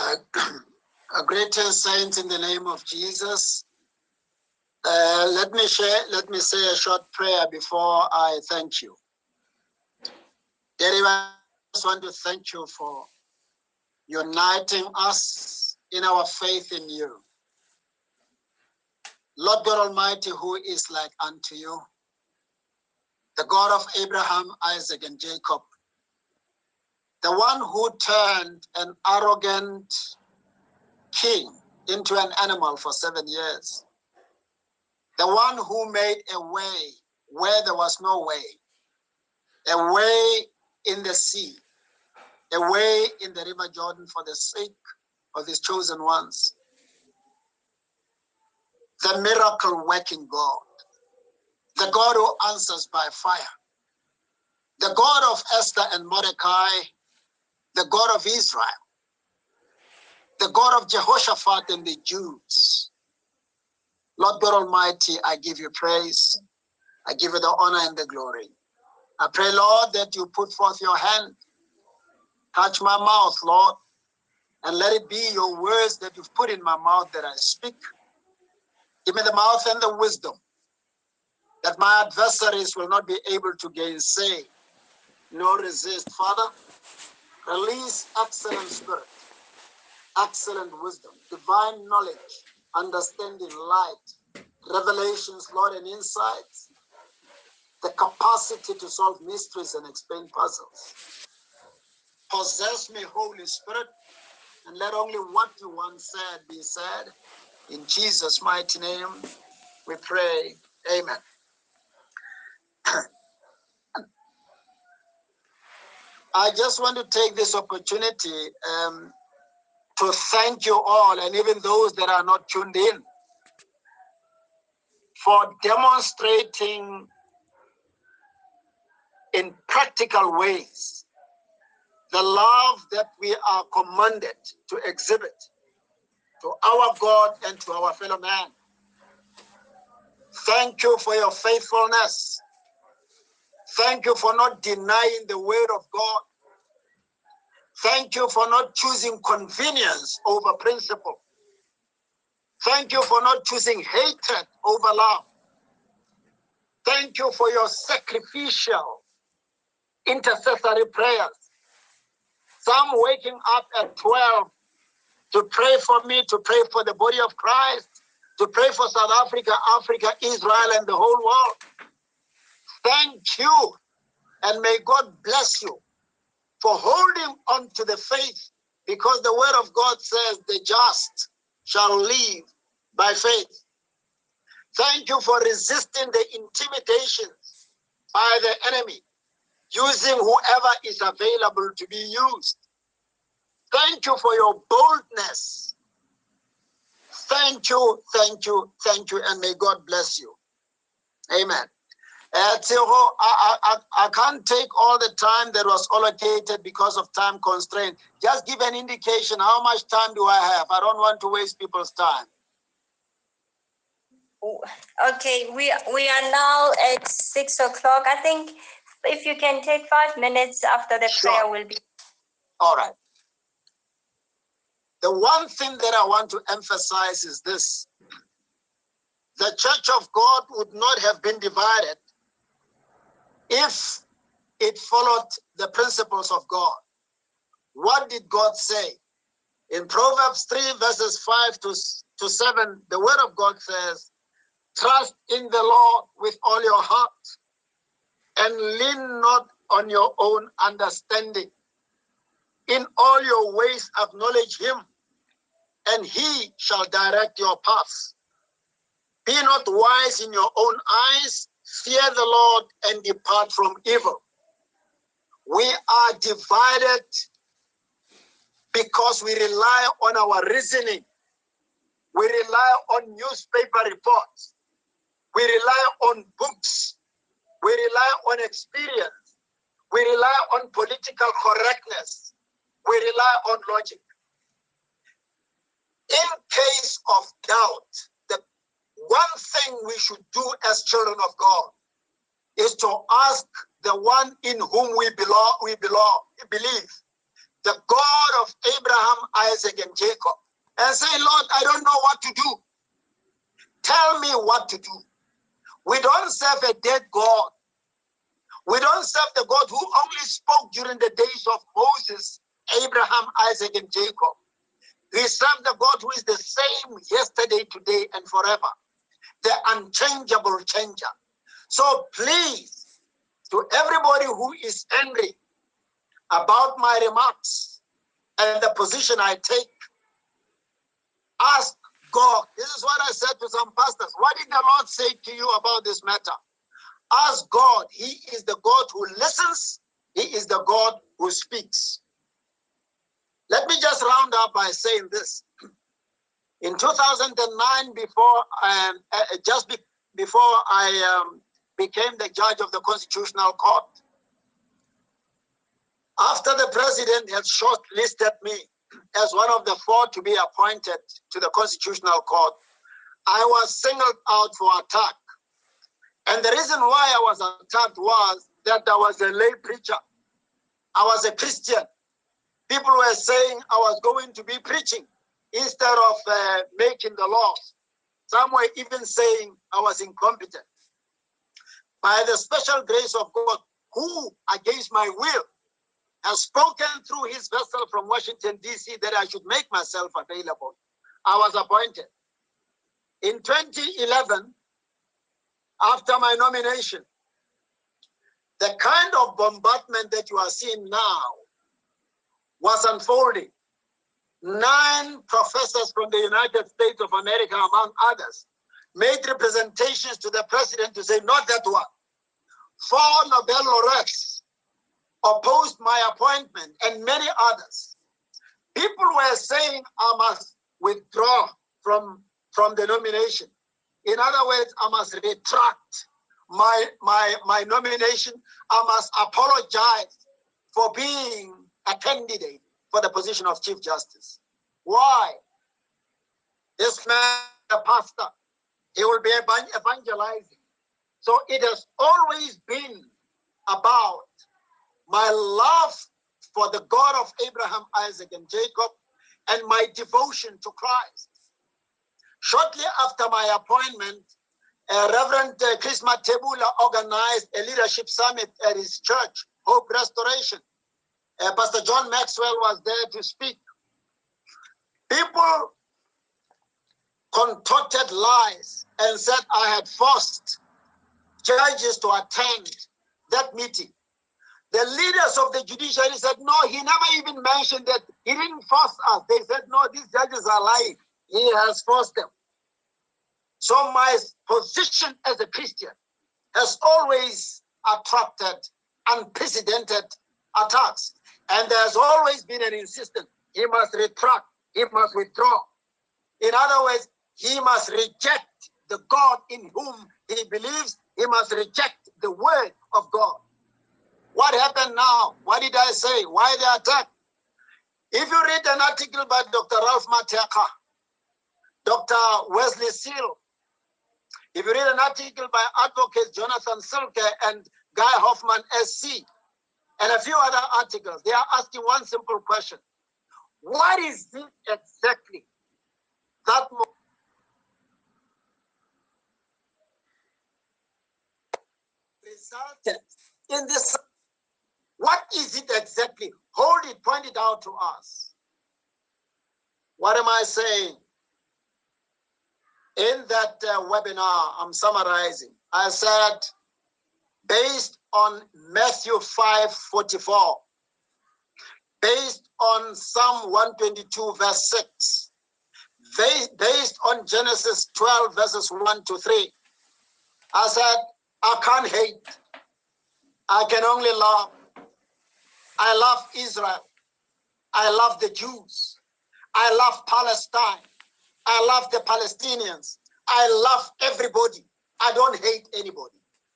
A greetings, saints, in the name of Jesus. Let me say a short prayer before I thank you. Dear, I just want to thank you for uniting us in our faith in you. Lord God Almighty, who is like unto you, the God of Abraham, Isaac, and Jacob, the one who turned an arrogant king into an animal for 7 years, the one who made a way where there was no way, a way in the sea, a way in the river Jordan for the sake of his chosen ones, the miracle working God, the God who answers by fire, the God of Esther and Mordecai, the God of Israel, the God of Jehoshaphat and the Jews. Lord God Almighty, I give you praise. I give you the honor and the glory. I pray, Lord, that you put forth your hand, touch my mouth, Lord, and let it be your words that you've put in my mouth that I speak. Give me the mouth and the wisdom that my adversaries will not be able to gainsay nor resist. Father, release excellent spirit, excellent wisdom, divine knowledge, understanding, light, revelations, Lord, and insights, the capacity to solve mysteries and explain puzzles. Possess me, Holy Spirit, and let only what you once said be said. In Jesus' mighty name, we pray. Amen. I just want to take this opportunity to thank you all, and even those that are not tuned in, for demonstrating in practical ways the love that we are commanded to exhibit to our God and to our fellow man. Thank you for your faithfulness. Thank you for not denying the word of God. Thank you for not choosing convenience over principle. Thank you for not choosing hatred over love. Thank you for your sacrificial intercessory prayers. Some waking up at 12 to pray for me, to pray for the body of Christ, to pray for South Africa, Africa, Israel, and the whole world. Thank you, and may God bless you for holding on to the faith, because the word of God says the just shall live by faith. Thank you for resisting the intimidations by the enemy, using whoever is available to be used. Thank you for your boldness. Thank you, thank you, thank you, and may God bless you. Amen. Tiro, I can't take all the time that was allocated because of time constraint. Just give an indication, how much time do I have? I don't want to waste people's time. Okay, we are now at 6 o'clock. I think if you can take 5 minutes after the prayer will be. All right. The one thing that I want to emphasize is this. The Church of God would not have been divided if it followed the principles of God. What did God say? In Proverbs 3 verses 5 to 7, the word of God says, trust in the Lord with all your heart and lean not on your own understanding. In all your ways acknowledge him, and he shall direct your paths. Be not wise in your own eyes, fear the Lord and depart from evil. We are divided because we rely on our reasoning. We rely on newspaper reports. We rely on books. We rely on experience. We rely on political correctness. We rely on logic. In case of doubt, the one thing we should do as children of God is to ask the one in whom we believe, the God of Abraham, Isaac, and Jacob, and say, Lord, I don't know what to do. Tell me what to do. We don't serve a dead God. We don't serve the God who only spoke during the days of Moses, Abraham, Isaac, and Jacob. We serve the God who is the same yesterday, today, and forever, the unchangeable changer. So please, to everybody who is angry about my remarks and the position I take, ask God. This is what I said to some pastors. What did the Lord say to you about this matter? Ask God. He is the God who listens. He is the God who speaks. Let me just round up by saying this. In 2009, before I became the judge of the Constitutional Court, after the president had shortlisted me as one of the 4 to be appointed to the Constitutional Court, I was singled out for attack. And the reason why I was attacked was that I was a lay preacher. I was a Christian. People were saying I was going to be preaching instead of making the laws. Some were even saying I was incompetent. By the special grace of God, who against my will has spoken through his vessel from Washington, D.C., that I should make myself available, I was appointed. In 2011, after my nomination, the kind of bombardment that you are seeing now was unfolding. 9 professors from the United States of America, among others, made representations to the president to say, not that one. 4 Nobel laureates opposed my appointment, and many others. People were saying I must withdraw from the nomination. In other words, I must retract my nomination. I must apologize for being a candidate for the position of Chief Justice. Why? This man, a pastor, he will be evangelizing. So it has always been about my love for the God of Abraham, Isaac, and Jacob, and my devotion to Christ. Shortly after my appointment, Reverend Chris Matebula organized a leadership summit at his church, Hope Restoration. Pastor John Maxwell was there to speak. People contorted lies and said I had forced judges to attend that meeting. The leaders of the judiciary said, no, he never even mentioned that. He didn't force us. They said, no, these judges are lying. He has forced them. So my position as a Christian has always attracted unprecedented attacks. And there's always been an insistence. He must retract. He must withdraw. In other words, he must reject the God in whom he believes. He must reject the word of God. What happened now? What did I say? Why the attack? If you read an article by Dr. Ralph Mateka, Dr. Wesley Seal, if you read an article by advocates Jonathan Silke and Guy Hoffman SC, and a few other articles, they are asking one simple question. What is it exactly that resulted in this? What is it exactly? Hold it, point it out to us. What am I saying? In that webinar, I'm summarizing. I said, based on Matthew 5:44, based on Psalm 122, verse 6, based on Genesis 12, verses 1 to 3, I said, I can't hate. I can only love. I love Israel. I love the Jews. I love Palestine. I love the Palestinians. I love everybody. I don't hate anybody.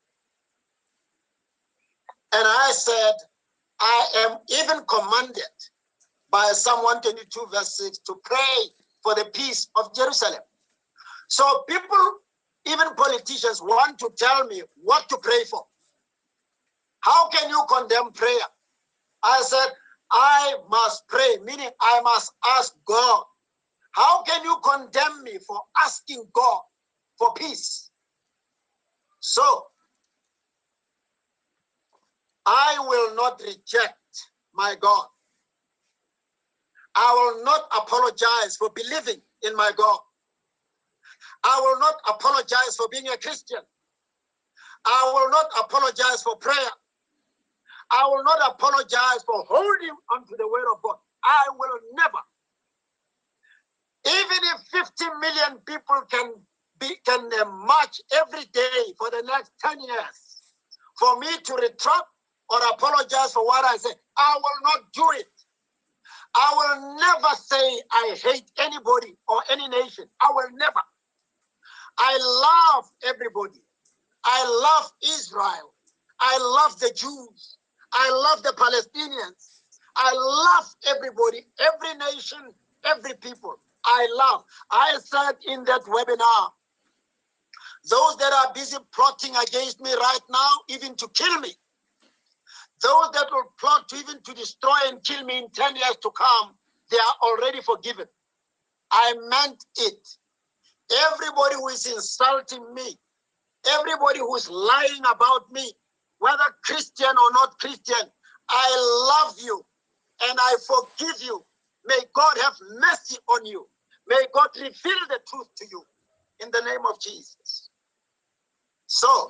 And I said, I am even commanded by Psalm 122, verse 6, to pray for the peace of Jerusalem. So people, even politicians, want to tell me what to pray for. How can you condemn prayer? I said, I must pray, meaning I must ask God. How can you condemn me for asking God for peace? So, I will not reject my God. I will not apologize for believing in my God. I will not apologize for being a Christian. I will not apologize for prayer. I will not apologize for holding onto the word of God. I will never. Even if 50 million people can march every day for the next 10 years, for me to retract or apologize for what I say, I will not do it. I will never say I hate anybody or any nation. I will never. I love everybody. I love Israel. I love the Jews. I love the Palestinians. I love everybody, every nation, every people. I love. I said in that webinar, those that are busy plotting against me right now, even to kill me, those that will plot even to destroy and kill me in 10 years to come, they are already forgiven. I meant it. Everybody who is insulting me, everybody who is lying about me, whether Christian or not Christian, I love you and I forgive you. May God have mercy on you. May God reveal the truth to you in the name of Jesus. So,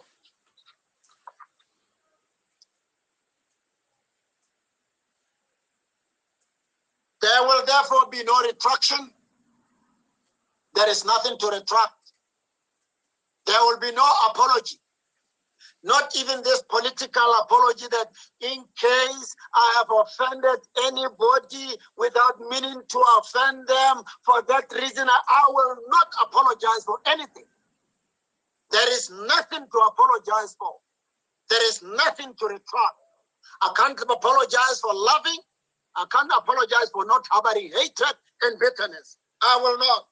there will therefore be no retraction. There is nothing to retract. There will be no apology. Not even this political apology that in case I have offended anybody without meaning to offend them, for that reason I will not apologize for anything. There is nothing to apologize for. There is nothing to retract. I can't apologize for loving. I can't apologize for not harboring hatred and bitterness. I will not.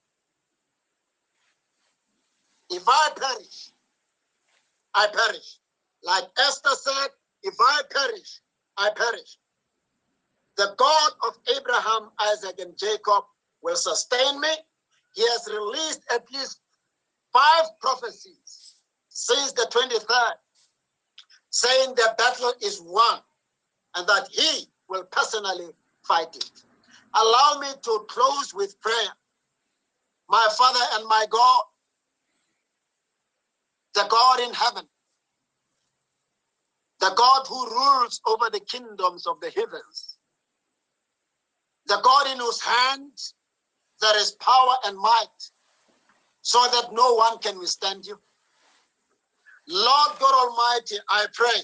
If I perish, I perish. Like Esther said, if I perish, I perish. The God of Abraham, Isaac, and Jacob will sustain me. He has released at least 5 prophecies since the 23rd, saying the battle is won and that he will personally fight it. Allow me to close with prayer. My Father and my God, the God in heaven, the God who rules over the kingdoms of the heavens, the God in whose hands there is power and might, so that no one can withstand you. Lord God Almighty, I pray,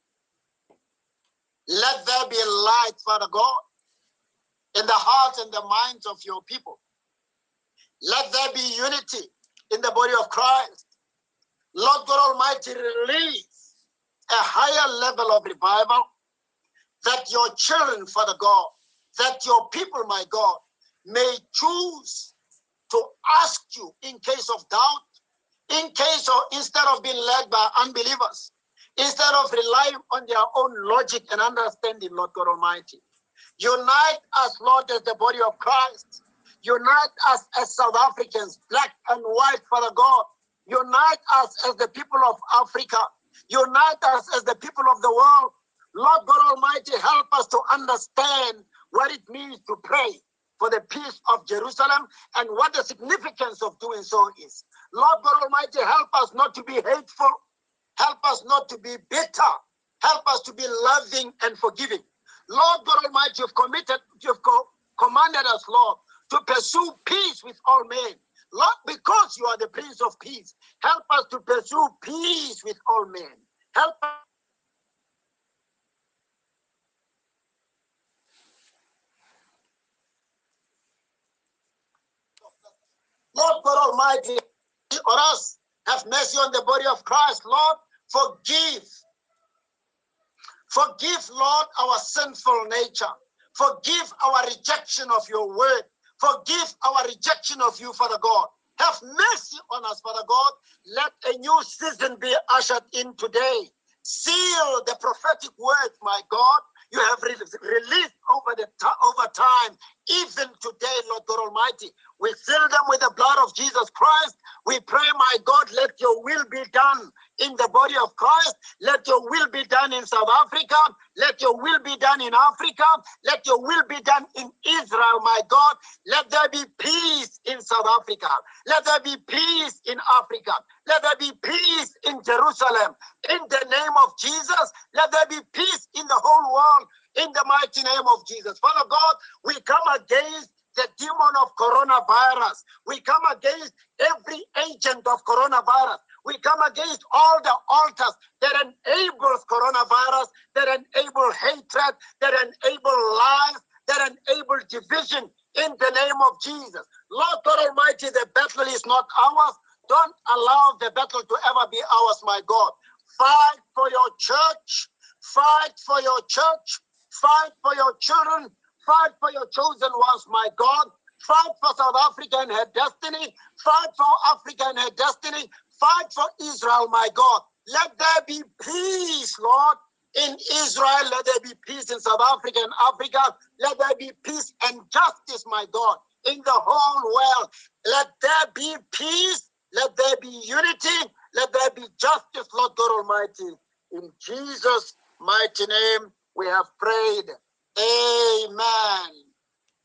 let there be a light, Father God, in the hearts and the minds of your people. Let there be unity in the body of Christ. Lord God Almighty, release a higher level of revival, that your children, Father God, that your people, my God, may choose to ask you in case of doubt, instead of being led by unbelievers, instead of relying on their own logic and understanding, Lord God Almighty. Unite us, Lord, as the body of Christ. Unite us as South Africans, black and white, Father God. Unite us as the people of Africa. Unite us as the people of the world. Lord God Almighty, help us to understand what it means to pray for the peace of Jerusalem and what the significance of doing so is. Lord God Almighty, help us not to be hateful. Help us not to be bitter. Help us to be loving and forgiving. Lord God Almighty, you've commanded us, Lord, to pursue peace with all men. Lord, because you are the Prince of Peace, help us to pursue peace with all men. Help us. Lord God Almighty, on us, have mercy on the body of Christ. Lord, forgive. Forgive, Lord, our sinful nature. Forgive our rejection of your word. Forgive our rejection of you, Father God. Have mercy on us, Father God. Let a new season be ushered in today. Seal the prophetic words, my God, you have released over time, even today, Lord God Almighty. We fill them with the blood of Jesus Christ. We pray, my God, let your will be done in the body of Christ. Let your will be done in South Africa. Let your will be done in Africa. Let your will be done in Israel, my God. Let there be peace in South Africa. Let there be peace in Africa. Let there be peace in Jerusalem. In the name of Jesus, let there be peace in the whole world. In the mighty name of Jesus. Father God, we come against the demon of coronavirus. We come against every agent of coronavirus. We come against all the altars that enables coronavirus, that enable hatred, that enable lies, that enable division in the name of Jesus. Lord God Almighty, the battle is not ours. Don't allow the battle to ever be ours, my God. Fight for your church. Fight for your church. Fight for your children. Fight for your chosen ones, my God. Fight for South Africa and her destiny. Fight for Africa and her destiny. Fight for Israel, my God. Let there be peace, Lord, in Israel. Let there be peace in South Africa and Africa. Let there be peace and justice, my God, in the whole world. Let there be peace. Let there be unity. Let there be justice, Lord God Almighty. In Jesus' mighty name, we have prayed. Amen.